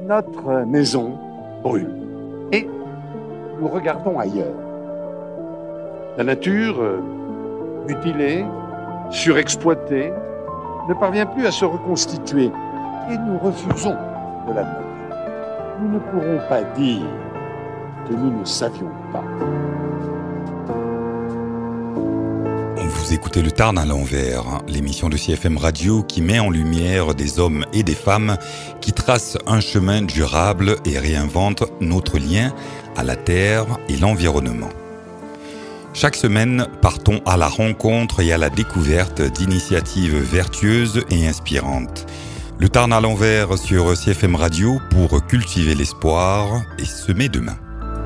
Notre maison brûle et nous regardons ailleurs. La nature, mutilée, surexploitée, ne parvient plus à se reconstituer et nous refusons de l'admettre. Nous ne pourrons pas dire que nous ne savions pas. Vous écoutez Le Tarn à l'envers, l'émission de CFM Radio qui met en lumière des hommes et des femmes qui tracent un chemin durable et réinventent notre lien à la terre et l'environnement. Chaque semaine, partons à la rencontre et à la découverte d'initiatives vertueuses et inspirantes. Le Tarn à l'envers sur CFM Radio pour cultiver l'espoir et semer demain.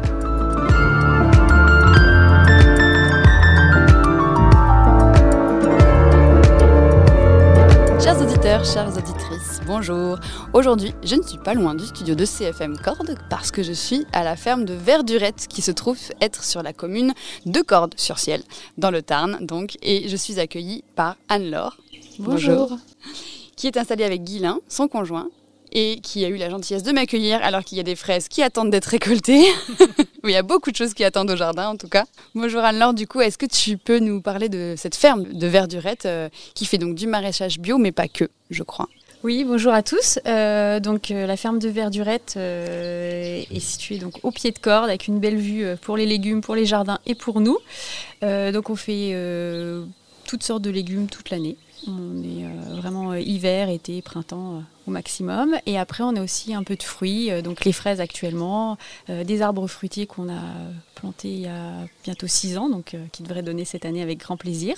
Chers auditeurs, chères auditrices, bonjour. Aujourd'hui, je ne suis pas loin du studio de CFM Cordes parce que je suis à la ferme de Verdurette qui se trouve être sur la commune de Cordes-sur-Ciel, dans le Tarn donc, et je suis accueillie par Anne-Laure. Bonjour. Qui est installée avec Guylain, son conjoint, et qui a eu la gentillesse de m'accueillir alors qu'il y a des fraises qui attendent d'être récoltées. Il y a beaucoup de choses qui attendent au jardin en tout cas. Bonjour Anne-Laure, du coup, est-ce que tu peux nous parler de cette ferme de Verdurette qui fait donc du maraîchage bio, mais pas que, je crois. Oui, bonjour à tous. La ferme de Verdurette est située donc au pied de Cordes avec une belle vue pour les légumes, pour les jardins et pour nous. Donc on fait toutes sortes de légumes toute l'année. On est vraiment hiver, été, printemps au maximum. Et après, on a aussi un peu de fruits, donc les fraises actuellement, des arbres fruitiers qu'on a plantés il y a bientôt 6 ans, donc qui devraient donner cette année avec grand plaisir.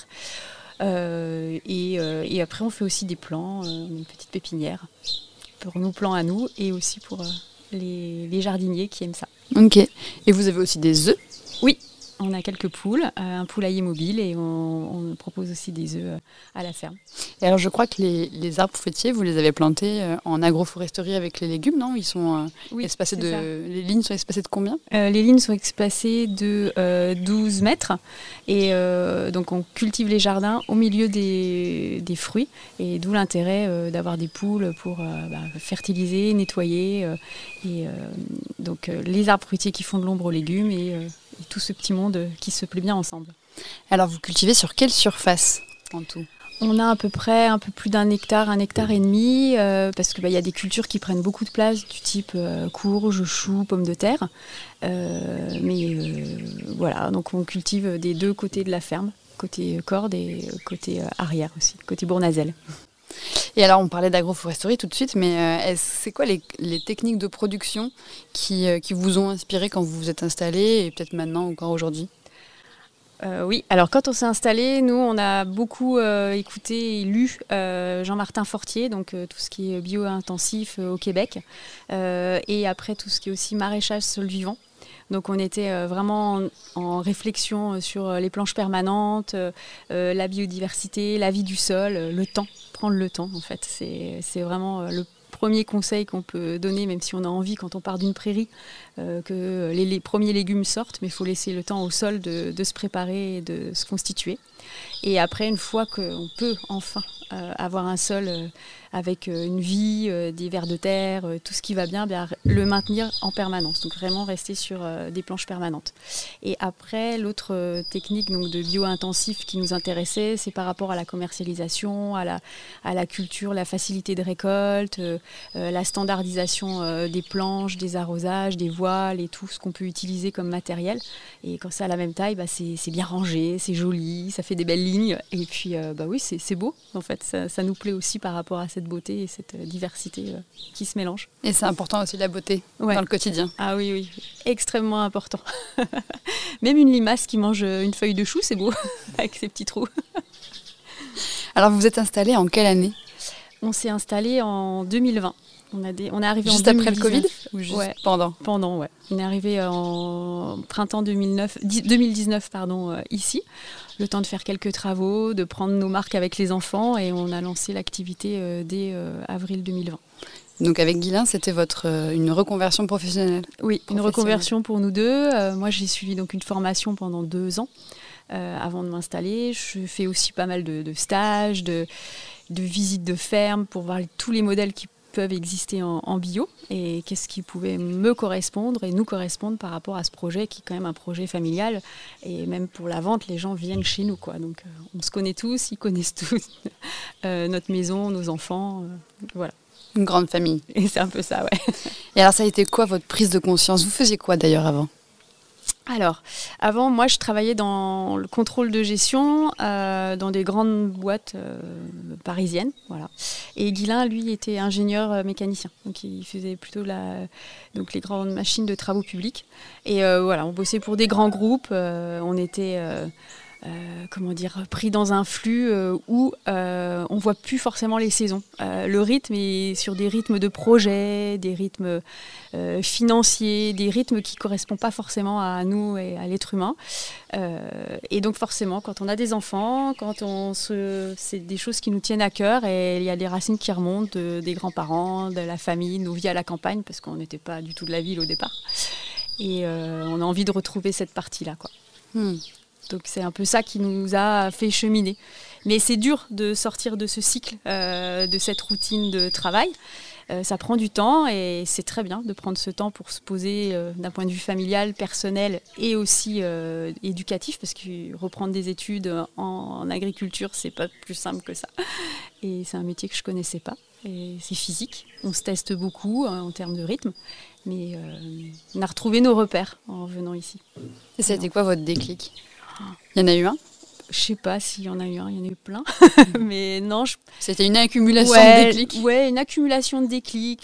Et après, on fait aussi des plants, une petite pépinière pour nos plants à nous et aussi pour les jardiniers qui aiment ça. Ok. Et vous avez aussi des œufs ? Oui. On a quelques poules, un poulailler mobile et on propose aussi des œufs à la ferme. Et alors je crois que les arbres fruitiers, vous les avez plantés en agroforesterie avec les légumes, non ? Ils sont espacés les lignes sont espacées de combien ? Les lignes sont espacées de 12 mètres et donc on cultive les jardins au milieu des fruits et d'où l'intérêt d'avoir des poules pour fertiliser, nettoyer donc les arbres fruitiers qui font de l'ombre aux légumes et tout ce petit monde qui se plaît bien ensemble. Alors vous cultivez sur quelle surface en tout ? On a à peu près un peu plus d'1 hectare, 1,5 hectare, parce qu'il y a des cultures qui prennent beaucoup de place, du type courge, choux, pommes de terre. Voilà, donc on cultive des deux côtés de la ferme, côté Cordes et côté arrière aussi, côté Bournazel. Et alors on parlait d'agroforesterie tout de suite, mais c'est quoi les techniques de production qui vous ont inspiré quand vous vous êtes installé et peut-être maintenant encore aujourd'hui ? Oui, alors quand on s'est installé, nous on a beaucoup écouté et lu Jean-Martin Fortier, donc tout ce qui est bio-intensif au Québec, et après tout ce qui est aussi maraîchage sol vivant. Donc on était vraiment en réflexion sur les planches permanentes, la biodiversité, la vie du sol, le temps, prendre le temps en fait. C'est vraiment le premier conseil qu'on peut donner, même si on a envie quand on part d'une prairie, que les premiers légumes sortent, mais il faut laisser le temps au sol de se préparer et de se constituer. Et après, une fois qu'on peut enfin avoir un sol avec une vie, des vers de terre, tout ce qui va bien, le maintenir en permanence. Donc vraiment rester sur des planches permanentes. Et après, l'autre technique donc, de bio-intensif qui nous intéressait, c'est par rapport à la commercialisation, à la culture, la facilité de récolte, la standardisation des planches, des arrosages, des voiles et tout ce qu'on peut utiliser comme matériel. Et quand c'est à la même taille, c'est bien rangé, c'est joli, ça fait des belles lignes. Et puis, oui, c'est beau, en fait. Ça nous plaît aussi par rapport à cette beauté et cette diversité qui se mélange. Et c'est important aussi la beauté dans le quotidien. Ah oui, extrêmement important. Même une limace qui mange une feuille de chou, c'est beau, avec ses petits trous. Alors, vous vous êtes installé en quelle année ? On s'est installé en 2020. On est arrivé juste en 2019. Après le Covid ou juste pendant ? Pendant, ouais. On est arrivé en printemps 2019 ici. Le temps de faire quelques travaux, de prendre nos marques avec les enfants et on a lancé l'activité dès avril 2020. Donc avec Guylain, c'était une reconversion professionnelle ? Oui, une reconversion pour nous deux. Moi, j'ai suivi donc une formation pendant 2 ans avant de m'installer. Je fais aussi pas mal de stages, de visites de ferme pour voir tous les modèles qui peuvent exister en bio et qu'est-ce qui pouvait me correspondre et nous correspondre par rapport à ce projet qui est quand même un projet familial. Et même pour la vente, les gens viennent chez nous, quoi. Donc on se connaît tous, ils connaissent tous notre maison, nos enfants, voilà. Une grande famille. Et c'est un peu ça, ouais. Et alors ça a été quoi votre prise de conscience ? Vous faisiez quoi d'ailleurs avant ? Alors, avant, moi, je travaillais dans le contrôle de gestion dans des grandes boîtes parisiennes, voilà. Et Guilain, lui, était ingénieur mécanicien, donc il faisait plutôt donc les grandes machines de travaux publics. Et voilà, on bossait pour des grands groupes, on était pris dans un flux où on voit plus forcément les saisons. Le rythme est sur des rythmes de projet, des rythmes financiers, des rythmes qui correspondent pas forcément à nous et à l'être humain. Et donc forcément, quand on a des enfants, c'est des choses qui nous tiennent à cœur et il y a des racines qui remontent des grands-parents, de la famille, nos vies à la campagne, parce qu'on n'était pas du tout de la ville au départ. Et on a envie de retrouver cette partie-là, quoi. Donc c'est un peu ça qui nous a fait cheminer. Mais c'est dur de sortir de ce cycle, de cette routine de travail. Ça prend du temps et c'est très bien de prendre ce temps pour se poser d'un point de vue familial, personnel et aussi éducatif, parce que reprendre des études en agriculture, c'est pas plus simple que ça. Et c'est un métier que je connaissais pas. Et c'est physique. On se teste beaucoup en termes de rythme. Mais on a retrouvé nos repères en venant ici. Et ça a été quoi votre déclic ? Il y en a eu un ? Je sais pas s'il y en a eu un, il y en a eu plein. Mais non, c'était une accumulation de déclics ? Ouais, une accumulation de déclics,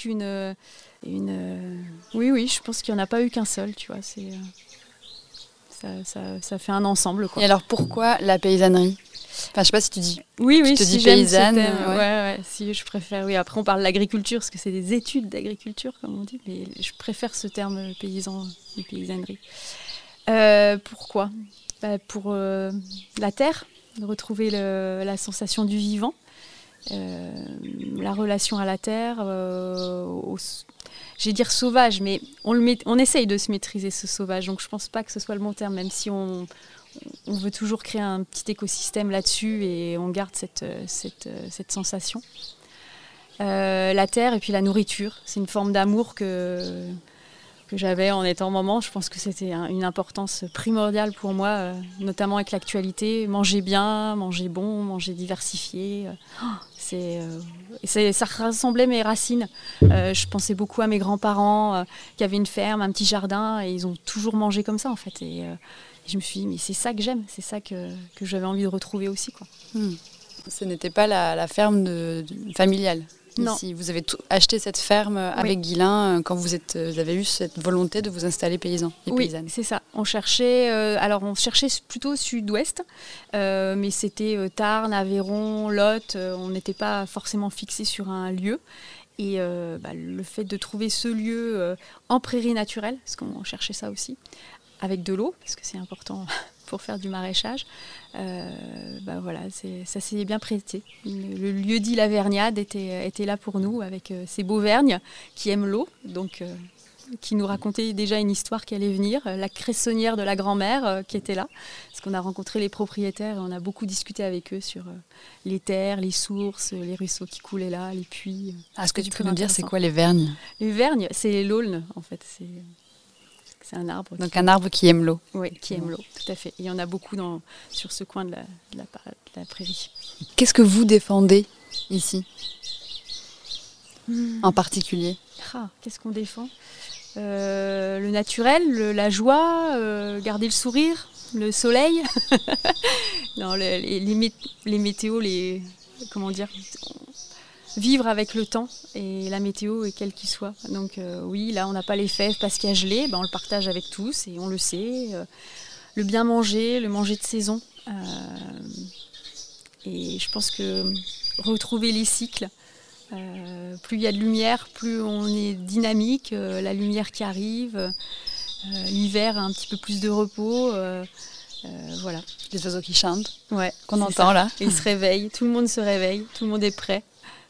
Oui, je pense qu'il n'y en a pas eu qu'un seul, tu vois. Ça fait un ensemble, quoi. Et alors pourquoi la paysannerie ? Enfin, je sais pas si tu dis. Oui, tu te si dis paysanne. Ouais, si je préfère. Oui, après on parle d'agriculture parce que c'est des études d'agriculture, comme on dit, mais je préfère ce terme paysan et paysannerie. Pourquoi ? Pour la terre, de retrouver la sensation du vivant, la relation à la terre, je vais dire sauvage, mais on essaye de se maîtriser ce sauvage, donc je pense pas que ce soit le bon terme, même si on veut toujours créer un petit écosystème là-dessus et on garde cette sensation. La terre et puis la nourriture, c'est une forme d'amour que j'avais en étant maman. Je pense que c'était une importance primordiale pour moi, notamment avec l'actualité. Manger bien, manger bon, manger diversifié. Ça rassemblait mes racines. Je pensais beaucoup à mes grands-parents qui avaient une ferme, un petit jardin, et ils ont toujours mangé comme ça, en fait. Et je me suis dit, mais c'est ça que j'aime, c'est ça que j'avais envie de retrouver aussi, quoi. Ce n'était pas la ferme familiale. Non. Ici, vous avez acheté cette ferme avec Guilain quand vous avez eu cette volonté de vous installer paysan et paysanne. Oui, c'est ça. On cherchait plutôt sud-ouest, mais c'était Tarn, Aveyron, Lot. On n'était pas forcément fixé sur un lieu. Et le fait de trouver ce lieu en prairie naturelle, parce qu'on cherchait ça aussi, avec de l'eau, parce que c'est important pour faire du maraîchage, ça s'est bien prêté. Le lieu-dit La Vergnade était là pour nous, avec ces Beauvergnes qui aiment l'eau, donc qui nous racontait déjà une histoire qui allait venir, la cressonnière de la grand-mère qui était là, parce qu'on a rencontré les propriétaires et on a beaucoup discuté avec eux sur les terres, les sources, les ruisseaux qui coulaient là, les puits. Est-ce que tu peux nous dire c'est quoi les vergnes ? Les vergnes, c'est l'aulne en fait, c'est un arbre. Donc un arbre qui aime l'eau. Oui, qui aime l'eau, tout à fait. Et il y en a beaucoup sur ce coin de la prairie. Qu'est-ce que vous défendez ici, en particulier ? Qu'est-ce qu'on défend ? Le naturel, la joie, garder le sourire, le soleil. Non, les météos, comment dire, vivre avec le temps et la météo, et quelle qu'il soit. Donc oui, là on n'a pas les fèves parce qu'il y a gelé, on le partage avec tous et on le sait. Le bien manger, le manger de saison. Et je pense que retrouver les cycles, plus il y a de lumière, plus on est dynamique, la lumière qui arrive, l'hiver un petit peu plus de repos. Voilà. Les oiseaux qui chantent, qu'on entend là. Ils se réveillent, tout le monde se réveille, tout le monde est prêt.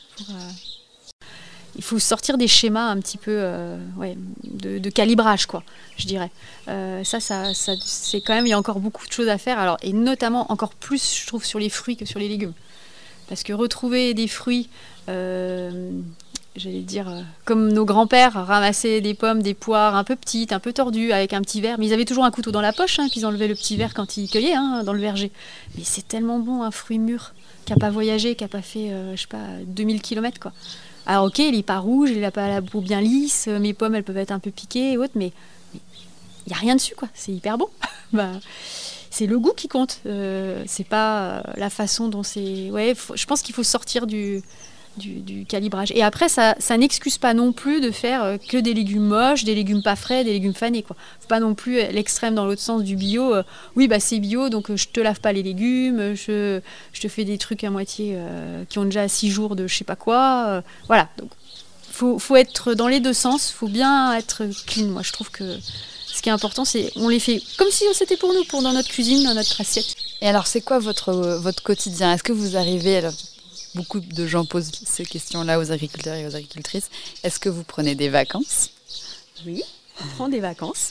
Il faut sortir des schémas un petit peu de calibrage, quoi, je dirais. Ça, c'est quand même, il y a encore beaucoup de choses à faire. Alors, et notamment encore plus, je trouve, sur les fruits que sur les légumes. Parce que retrouver des fruits j'allais dire, comme nos grands-pères ramassaient des pommes, des poires un peu petites, un peu tordues, avec un petit verre. Mais ils avaient toujours un couteau dans la poche, puis ils enlevaient le petit verre quand ils cueillaient dans le verger. Mais c'est tellement bon, un fruit mûr, qui n'a pas voyagé, qui n'a pas fait, 2000 km, quoi. Alors ok, il n'est pas rouge, il n'a pas la peau bien lisse, mes pommes, elles peuvent être un peu piquées et autres, mais il n'y a rien dessus, quoi. C'est hyper bon. C'est le goût qui compte. C'est pas la façon dont c'est... Ouais, je pense qu'il faut sortir du calibrage. Et après, ça n'excuse pas non plus de faire que des légumes moches, des légumes pas frais, des légumes fanés, quoi. Faut pas non plus l'extrême dans l'autre sens du bio. Oui, c'est bio, donc je te lave pas les légumes, je te fais des trucs à moitié qui ont déjà 6 jours de je sais pas quoi. Voilà. Donc, faut être dans les deux sens. Faut bien être clean. Moi, je trouve que ce qui est important, c'est on les fait comme si c'était pour nous, dans notre cuisine, dans notre assiette. Et alors, c'est quoi votre quotidien ? Est-ce que vous arrivez... Alors, beaucoup de gens posent ces questions-là aux agriculteurs et aux agricultrices. Est-ce que vous prenez des vacances ? Oui, on prend des vacances.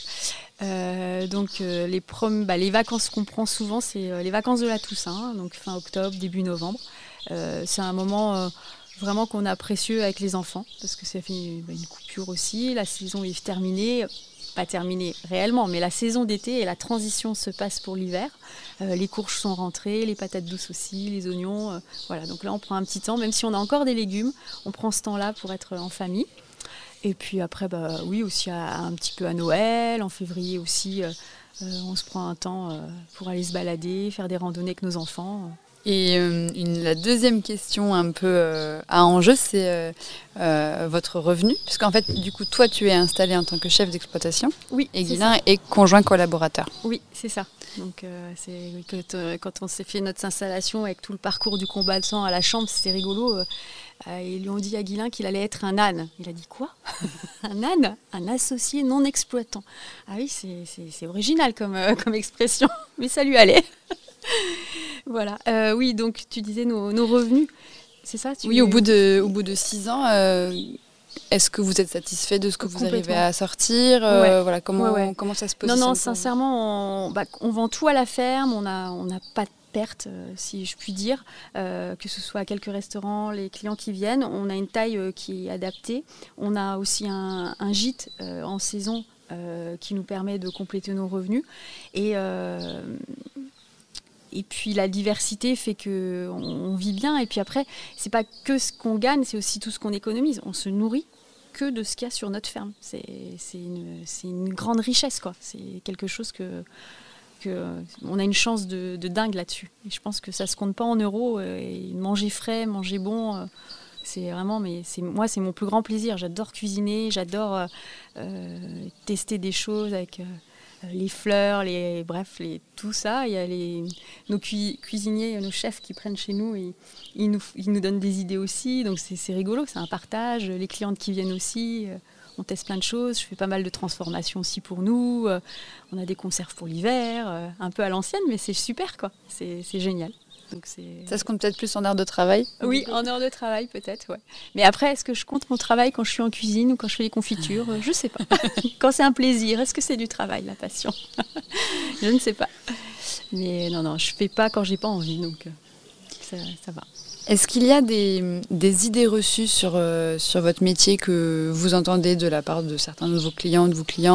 Les vacances qu'on prend souvent, c'est les vacances de la Toussaint, donc fin octobre, début novembre. C'est un moment vraiment qu'on a précieux avec les enfants, parce que ça fait une coupure aussi. La saison est terminée. Pas terminée réellement, mais la saison d'été et la transition se passe pour l'hiver. Les courges sont rentrées, les patates douces aussi, les oignons. Voilà, donc là on prend un petit temps, même si on a encore des légumes, on prend ce temps-là pour être en famille. Et puis après, oui, aussi un petit peu à Noël, en février aussi, on se prend un temps pour aller se balader, faire des randonnées avec nos enfants. Et la deuxième question un peu à enjeu, c'est votre revenu. Parce qu'en fait, du coup, toi, tu es installé en tant que chef d'exploitation. Oui. Et Guylain est conjoint collaborateur. Oui, c'est ça. Donc, quand on s'est fait notre installation avec tout le parcours du combattant à la chambre, c'était rigolo. Ils lui ont dit à Guylain qu'il allait être un âne. Il a dit quoi ? Un âne ? Un associé non exploitant. Ah oui, c'est original comme expression, mais ça lui allait. Voilà. Oui, donc tu disais nos revenus, c'est ça ? Oui, au bout de 6 ans, est-ce que vous êtes satisfait de ce que vous arrivez à sortir ? Voilà, comment ça se positionne ? Non, sincèrement, on vend tout à la ferme, on n'a pas de perte, si je puis dire, que ce soit à quelques restaurants, les clients qui viennent. On a une taille qui est adaptée. On a aussi un gîte en saison qui nous permet de compléter nos revenus. Et puis la diversité fait qu'on vit bien. Et puis après, c'est pas que ce qu'on gagne, c'est aussi tout ce qu'on économise. On se nourrit que de ce qu'il y a sur notre ferme. C'est une grande richesse, quoi. C'est quelque chose on a une chance de dingue là-dessus. Et je pense que ça se compte pas en euros. Et manger frais, manger bon, c'est vraiment... Moi, c'est mon plus grand plaisir. J'adore cuisiner, j'adore tester des choses avec... les fleurs, tout ça. Il y a nos cuisiniers, nos chefs qui prennent chez nous et ils nous donnent des idées aussi. Donc c'est rigolo, c'est un partage. Les clientes qui viennent aussi, on teste plein de choses. Je fais pas mal de transformations aussi pour nous. On a des conserves pour l'hiver, un peu à l'ancienne, mais c'est super, quoi. C'est génial. Donc ça se compte peut-être plus en heures de travail ? Oui, en heures de travail peut-être, ouais. Mais après, est-ce que je compte mon travail quand je suis en cuisine ou quand je fais les confitures ? Je ne sais pas. Quand c'est un plaisir, est-ce que c'est du travail, la passion ? Je ne sais pas. Mais non, je ne fais pas quand je n'ai pas envie, donc ça va. Est-ce qu'il y a des idées reçues sur votre métier que vous entendez de la part de certains de vos clients, de vos clientes ?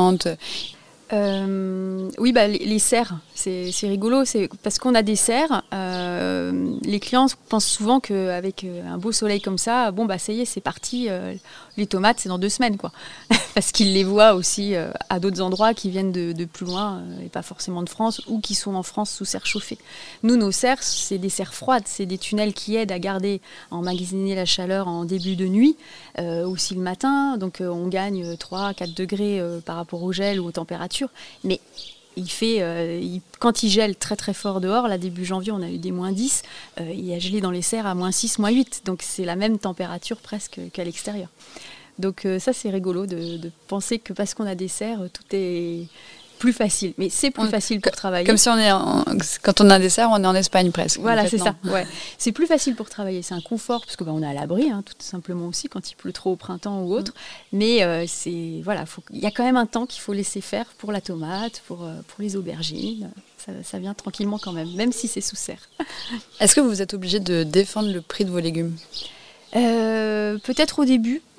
Oui, les serres, c'est rigolo, c'est parce qu'on a des serres. Les clients pensent souvent qu'avec un beau soleil comme ça, ça y est, c'est parti. Les tomates, c'est dans 2 semaines, quoi. Parce qu'ils les voient aussi à d'autres endroits qui viennent de plus loin et pas forcément de France ou qui sont en France sous serre chauffée. Nous, nos serres, c'est des serres froides, c'est des tunnels qui aident à emmagasiner la chaleur en début de nuit, aussi le matin. Donc on gagne 3-4 degrés par rapport au gel ou aux températures. Mais quand il gèle très très fort dehors, là début janvier on a eu des -10, il a gelé dans les serres à -6, -8, donc c'est la même température presque qu'à l'extérieur. Donc ça c'est rigolo de penser que parce qu'on a des serres, tout est plus facile. Mais c'est plus facile pour travailler. Comme si quand on a des serres, on est en Espagne presque. Voilà, c'est ça. Ouais. C'est plus facile pour travailler. C'est un confort parce que on est à l'abri, tout simplement aussi quand il pleut trop au printemps ou autre. Mais il y a quand même un temps qu'il faut laisser faire pour la tomate, pour les aubergines. Ça vient tranquillement quand même si c'est sous serre. Est-ce que vous êtes obligé de défendre le prix de vos légumes ? Peut-être au début,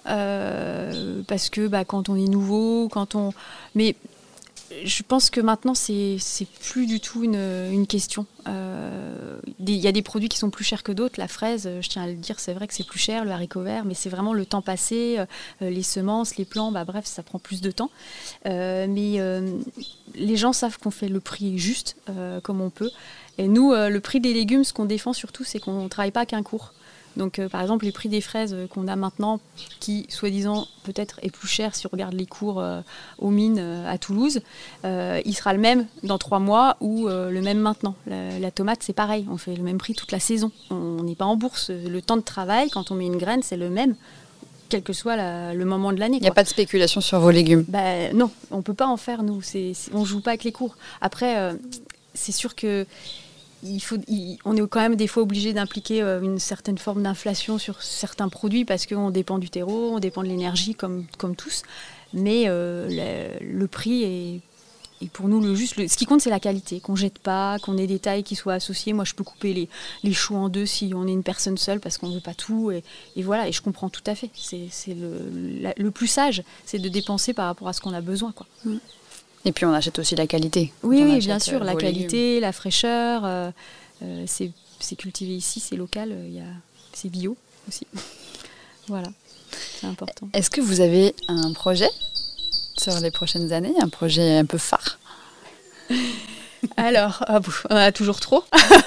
parce que quand on est nouveau, mais je pense que maintenant, c'est plus du tout une question. Il y a des produits qui sont plus chers que d'autres. La fraise, je tiens à le dire, c'est vrai que c'est plus cher, le haricot vert, mais c'est vraiment le temps passé, les semences, les plants, bref, ça prend plus de temps. Mais les gens savent qu'on fait le prix juste, comme on peut. Et nous, le prix des légumes, ce qu'on défend surtout, c'est qu'on ne travaille pas qu'un cours. Donc, par exemple, les prix des fraises qu'on a maintenant, qui, soi-disant, peut-être est plus cher si on regarde les cours aux mines à Toulouse, il sera le même dans 3 mois ou le même maintenant. La tomate, c'est pareil, on fait le même prix toute la saison. On n'est pas en bourse. Le temps de travail, quand on met une graine, c'est le même, quel que soit le moment de l'année. Il n'y a pas de spéculation sur vos légumes. Non, on ne peut pas en faire, nous. On ne joue pas avec les cours. Après, c'est sûr que on est quand même des fois obligé d'impliquer une certaine forme d'inflation sur certains produits parce qu'on dépend du terreau, on dépend de l'énergie comme tous. Mais le prix est pour nous le juste. Ce qui compte, c'est la qualité, qu'on ne jette pas, qu'on ait des tailles qui soient associées. Moi, je peux couper les choux en 2 si on est une personne seule parce qu'on ne veut pas tout. Et voilà, et je comprends tout à fait. C'est le plus sage, c'est de dépenser par rapport à ce qu'on a besoin, quoi. Et puis on achète aussi la qualité. Oui, bien sûr, la qualité, la fraîcheur, c'est cultivé ici, c'est local, c'est bio aussi. Voilà, c'est important. Est-ce que vous avez un projet sur les prochaines années, un projet un peu phare? Alors, on en a toujours trop.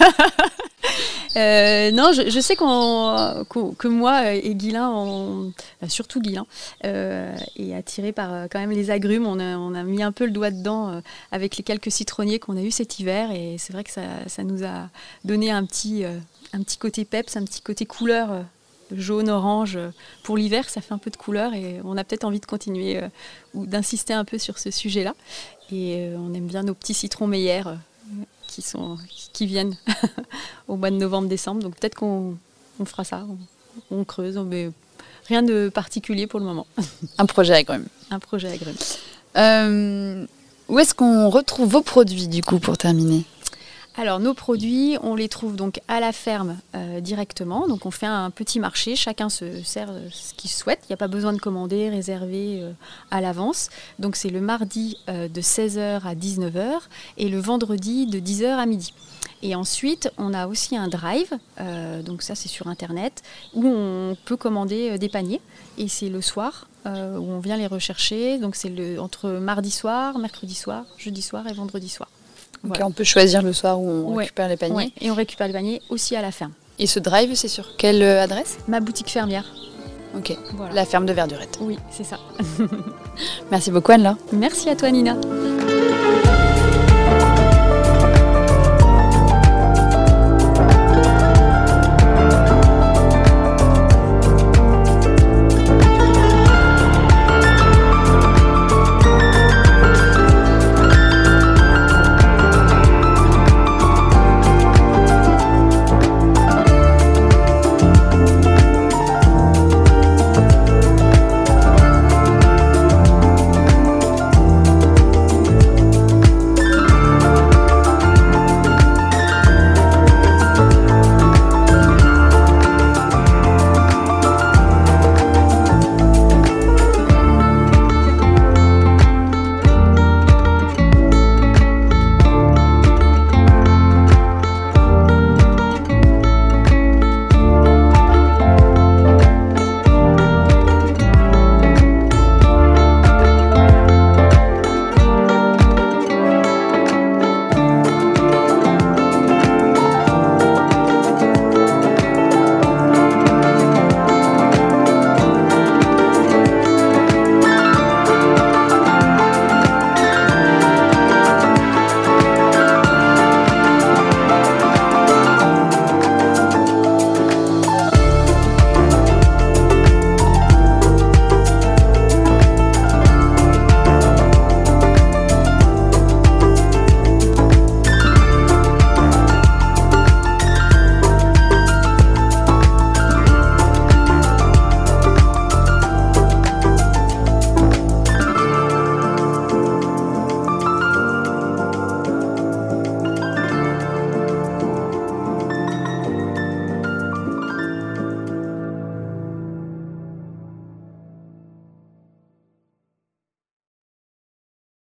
Non, je sais que moi et Guilain, surtout Guilain, est attiré par quand même les agrumes. On a mis un peu le doigt dedans avec les quelques citronniers qu'on a eu cet hiver. Et c'est vrai que ça nous a donné un petit côté peps, un petit côté couleur jaune, orange. Pour l'hiver, ça fait un peu de couleur et on a peut-être envie de continuer ou d'insister un peu sur ce sujet-là. Et on aime bien nos petits citrons Meyer qui viennent au mois de novembre-décembre. Donc peut-être qu'on fera ça, on creuse, mais rien de particulier pour le moment. Un projet agrume. Un projet agrume. Où est-ce qu'on retrouve vos produits du coup pour terminer ? Alors nos produits, on les trouve donc à la ferme directement. Donc on fait un petit marché, chacun se sert ce qu'il souhaite. Il n'y a pas besoin de commander, réserver à l'avance. Donc c'est le mardi de 16h à 19h et le vendredi de 10h à midi. Et ensuite, on a aussi un drive, donc ça c'est sur internet, où on peut commander des paniers. Et c'est le soir où on vient les rechercher. Donc c'est entre mardi soir, mercredi soir, jeudi soir et vendredi soir. Okay, voilà. On peut choisir le soir où on récupère les paniers. Ouais, et on récupère les paniers aussi à la ferme. Et ce drive, c'est sur quelle adresse ? Ma boutique fermière. Ok, voilà. La ferme de Verdurette. Oui, c'est ça. Merci beaucoup Anne-Laure. Merci à toi Nina.